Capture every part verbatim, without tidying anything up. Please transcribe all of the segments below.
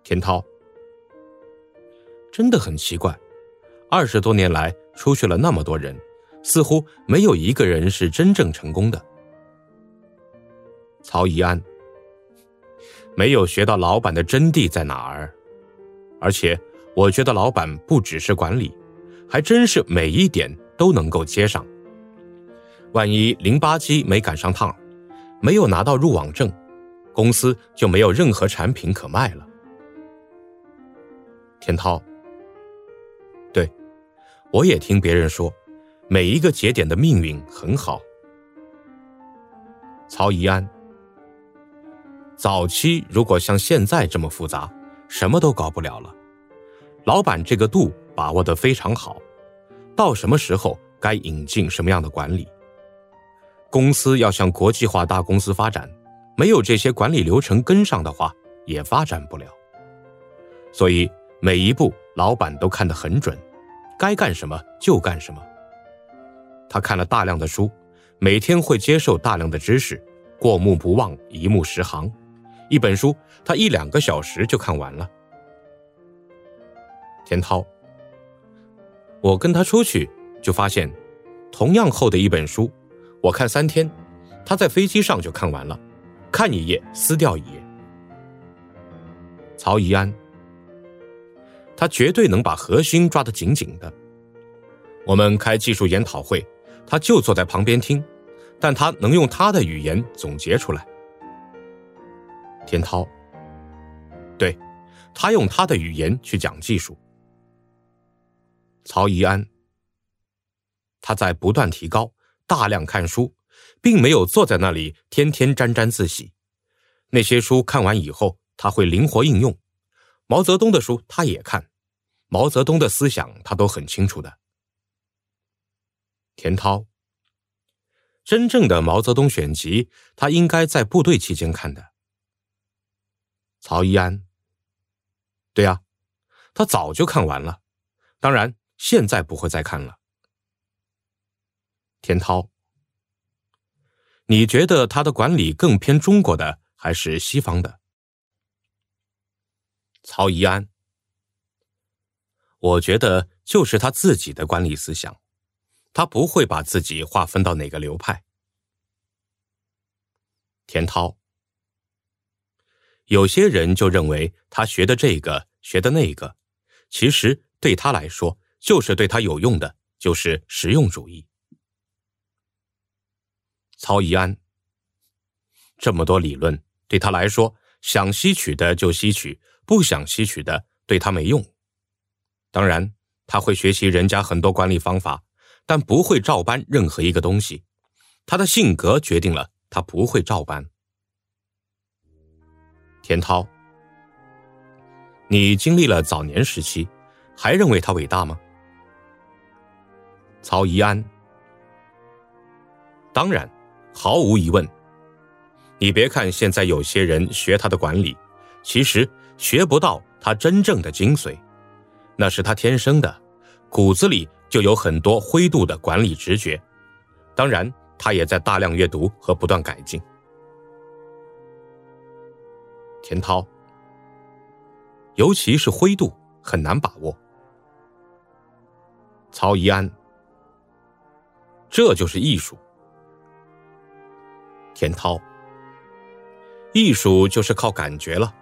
田涛：真的很奇怪，二十多年来出去了那么多人，似乎没有一个人是真正成功的。曹怡安：没有学到老板的真谛在哪儿，而且我觉得老板不只是管理，还真是每一点都能够接上。万一零八机没赶上趟，没有拿到入网证，公司就没有任何产品可卖了。田涛：对，我也听别人说，每一个节点的命运很好。曹怡安：早期如果像现在这么复杂，什么都搞不了了。老板这个度把握得非常好，到什么时候该引进什么样的管理。公司要向国际化大公司发展，没有这些管理流程跟上的话，也发展不了。所以每一步老板都看得很准，该干什么就干什么。他看了大量的书，每天会接受大量的知识，过目不忘，一目十行。一本书他一两个小时就看完了。田涛：我跟他出去就发现，同样厚的一本书，我看三天，他在飞机上就看完了，看一页撕掉一页。曹怡安：他绝对能把核心抓得紧紧的。我们开技术研讨会，他就坐在旁边听，但他能用他的语言总结出来。田涛：对，他用他的语言去讲技术。曹怡安：他在不断提高，大量看书，并没有坐在那里天天沾沾自喜。那些书看完以后，他会灵活应用。毛泽东的书他也看，毛泽东的思想他都很清楚的。田涛：真正的毛泽东选集，他应该在部队期间看的。曹怡安：对啊，他早就看完了，当然现在不会再看了。田涛：你觉得他的管理更偏中国的还是西方的？曹怡安：我觉得就是他自己的管理思想，他不会把自己划分到哪个流派。田涛：有些人就认为他学的这个学的那个，其实对他来说就是对他有用的，就是实用主义。曹怡安：这么多理论对他来说，想吸取的就吸取，不想吸取的对他没用。当然他会学习人家很多管理方法，但不会照搬任何一个东西。他的性格决定了他不会照搬。田涛：你经历了早年时期，还认为他伟大吗？曹怡安：当然，毫无疑问。你别看现在有些人学他的管理，其实学不到他真正的精髓，那是他天生的，骨子里就有很多灰度的管理直觉。当然他也在大量阅读和不断改进。田涛：尤其是灰度很难把握。曹怡安：这就是艺术。田涛：艺术就是靠感觉了。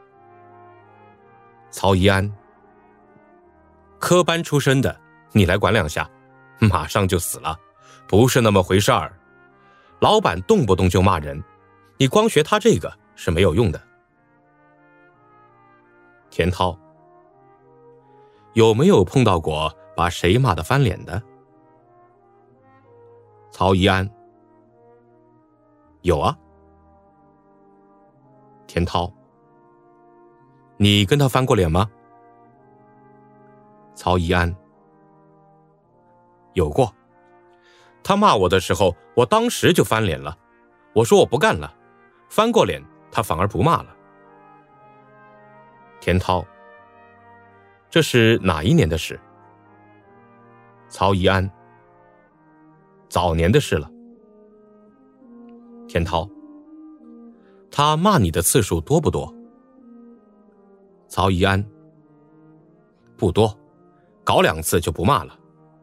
曹怡安：科班出身的，你来管两下，马上就死了，不是那么回事儿。老板动不动就骂人，你光学他这个是没有用的。田涛：有没有碰到过把谁骂得翻脸的？曹怡安：有啊。田涛：你跟他翻过脸吗？曹怡安：有过。他骂我的时候，我当时就翻脸了，我说我不干了，翻过脸他反而不骂了。田涛：这是哪一年的事？曹怡安：早年的事了。田涛：他骂你的次数多不多？ 曹宜安：不多，搞两次就不骂了。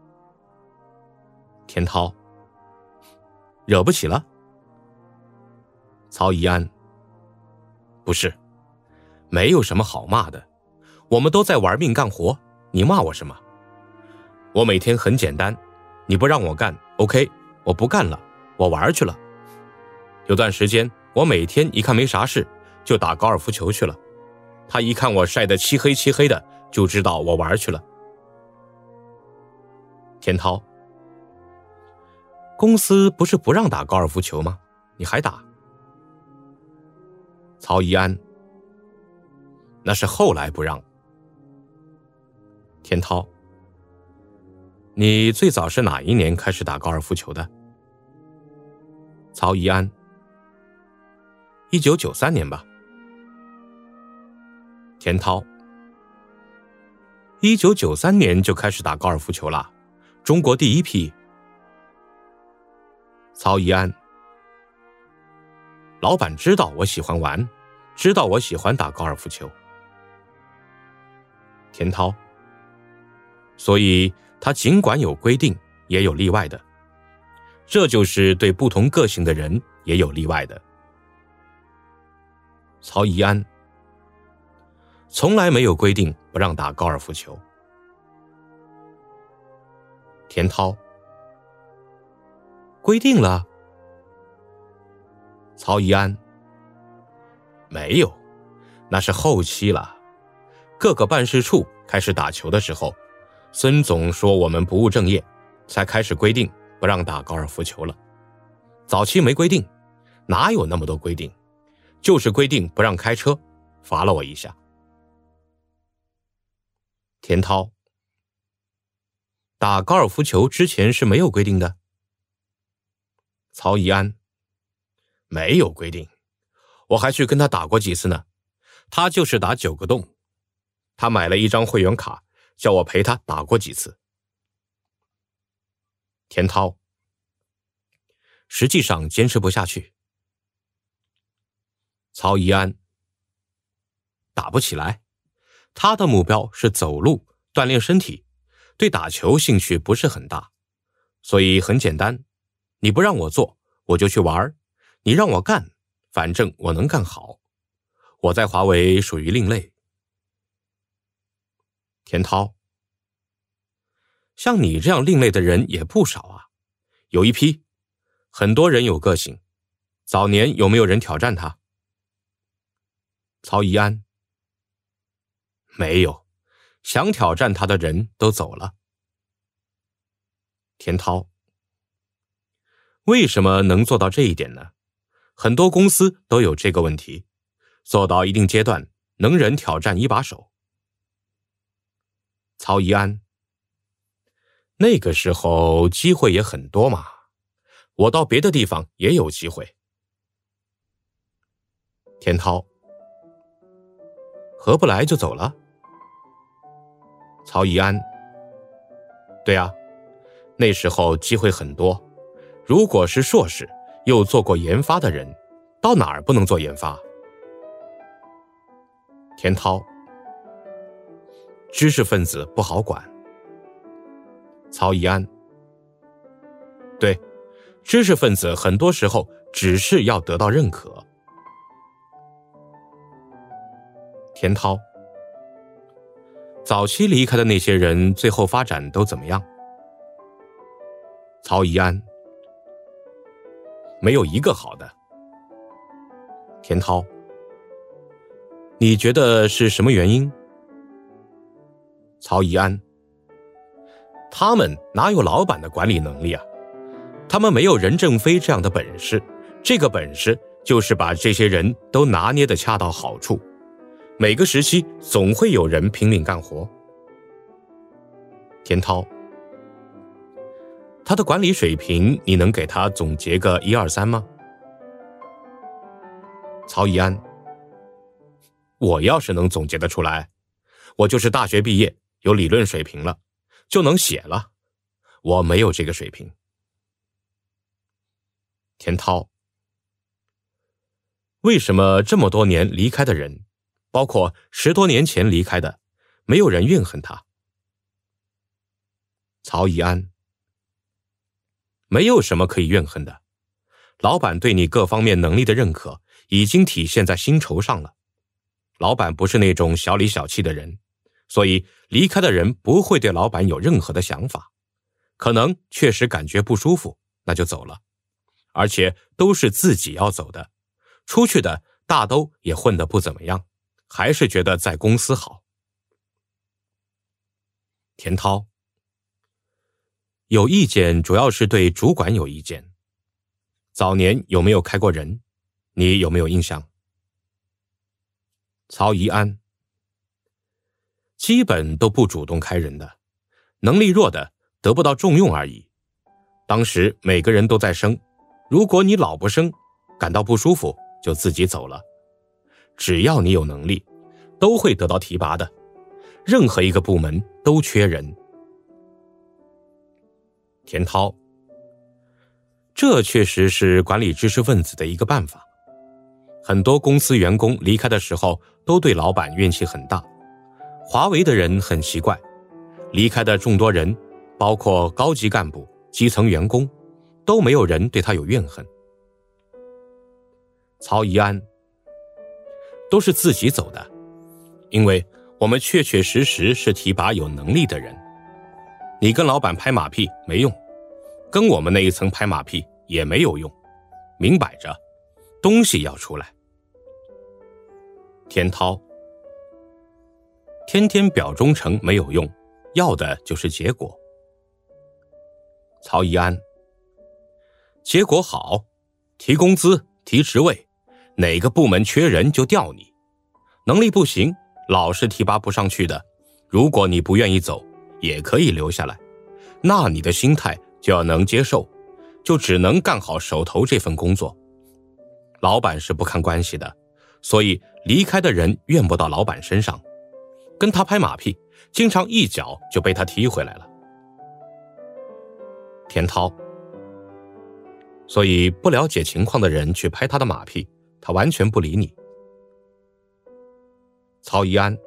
田涛：惹不起了？曹宜安：不是，没有什么好骂的，我们都在玩命干活，你骂我什么？我每天很简单，你不让我干 OK， 我不干了，我玩去了。有段时间我每天一看没啥事就打高尔夫球去了，他一看我晒得漆黑漆黑的，就知道我玩去了。田涛：公司不是不让打高尔夫球吗？你还打？曹宜安：那是后来不让。田涛：你最早是哪一年开始打高尔夫球的？曹宜安：一九九三年吧。田涛：一九九三年就开始打高尔夫球了，中国第一批。曹宜安：老板知道我喜欢玩，知道我喜欢打高尔夫球。田涛：所以他尽管有规定，也有例外的，这就是对不同个性的人也有例外的。曹宜安：从来没有规定不让打高尔夫球。田涛：规定了。曹宜安：没有，那是后期了。各个办事处开始打球的时候，孙总说我们不务正业，才开始规定不让打高尔夫球了。早期没规定，哪有那么多规定，就是规定不让开车，罚了我一下。田涛：打高尔夫球之前是没有规定的。曹宜安：没有规定，我还去跟他打过几次呢，他就是打九个洞，他买了一张会员卡，叫我陪他打过几次。田涛：实际上坚持不下去。曹宜安：打不起来，他的目标是走路锻炼身体，对打球兴趣不是很大，所以很简单，你不让我做我就去玩，你让我干反正我能干好，我在华为属于另类。田涛：像你这样另类的人也不少啊，有一批，很多人有个性，早年有没有人挑战他？曹宜安：没有，想挑战他的人都走了。田涛：为什么能做到这一点呢？很多公司都有这个问题，做到一定阶段能人挑战一把手。曹宜安：那个时候机会也很多嘛，我到别的地方也有机会。田涛：合不来就走了。曹宜安：对啊，那时候机会很多，如果是硕士又做过研发的人，到哪儿不能做研发？田涛：知识分子不好管。曹宜安：对，知识分子很多时候只是要得到认可。田涛：早期离开的那些人最后发展都怎么样？曹宜安：没有一个好的。田涛：你觉得是什么原因？曹宜安：他们哪有老板的管理能力啊？他们没有任正非这样的本事，这个本事就是把这些人都拿捏得恰到好处，每个时期总会有人拼命干活。田涛：他的管理水平你能给他总结个一二三吗？曹宜安：我要是能总结得出来，我就是大学毕业有理论水平了，就能写了，我没有这个水平。田涛：为什么这么多年离开的人， 包括十多年前离开的，没有人怨恨他。曹宜安，没有什么可以怨恨的，老板对你各方面能力的认可已经体现在薪酬上了。老板不是那种小里小气的人，所以离开的人不会对老板有任何的想法，可能确实感觉不舒服，那就走了，而且都是自己要走的，出去的大都也混得不怎么样，还是觉得在公司好。田涛，有意见主要是对主管有意见。早年有没有开过人？你有没有印象？曹宜安，基本都不主动开人的，能力弱的得不到重用而已。当时每个人都在升，如果你老不升，感到不舒服就自己走了。只要你有能力，都会得到提拔的，任何一个部门都缺人。田涛，这确实是管理知识分子的一个办法。很多公司员工离开的时候都对老板怨气很大，华为的人很奇怪，离开的众多人，包括高级干部、基层员工，都没有人对他有怨恨。曹宜安，都是自己走的，因为我们确确实实是提拔有能力的人。你跟老板拍马屁没用，跟我们那一层拍马屁也没有用，明摆着东西要出来。田涛，天天表忠诚没有用，要的就是结果。曹宜安，结果好，提工资提职位，哪个部门缺人就调你，能力不行老是提拔不上去的，如果你不愿意走也可以留下来，那你的心态就要能接受，就只能干好手头这份工作。老板是不看关系的，所以离开的人怨不到老板身上，跟他拍马屁，经常一脚就被他踢回来了。田涛，所以不了解情况的人去拍他的马屁，他完全不理你。曹宜安，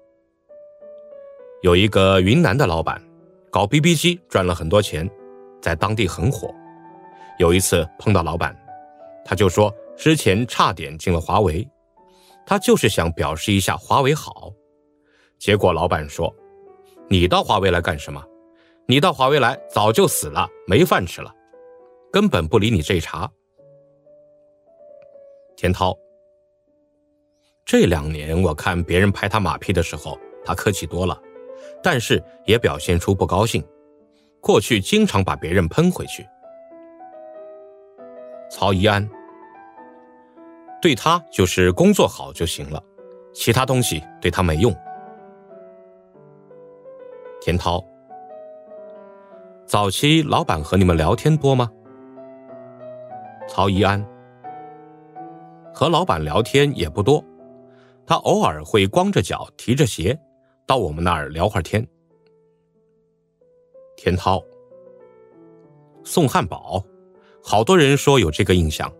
有一个云南的老板搞 B B 机赚了很多钱，在当地很火。有一次碰到老板，他就说之前差点进了华为，他就是想表示一下华为好。结果老板说，你到华为来干什么？你到华为来早就死了，没饭吃了，根本不理你这茬。田涛，这两年我看别人拍他马屁的时候，他客气多了，但是也表现出不高兴，过去经常把别人喷回去。曹宜安，对他就是工作好就行了，其他东西对他没用。田涛，早期老板和你们聊天多吗？曹宜安，和老板聊天也不多，他偶尔会光着脚提着鞋到我们那儿聊会儿天。田涛，送汉堡，好多人说有这个印象。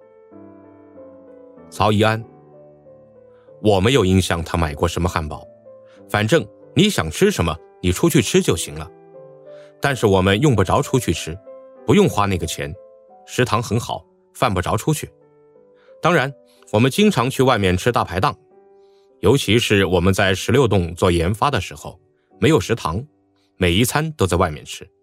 曹宜安，我没有印象他买过什么汉堡，反正你想吃什么你出去吃就行了，但是我们用不着出去吃，不用花那个钱，食堂很好，犯不着出去。当然我们经常去外面吃大排档，尤其是我们在十六栋做研发的时候，没有食堂，每一餐都在外面吃。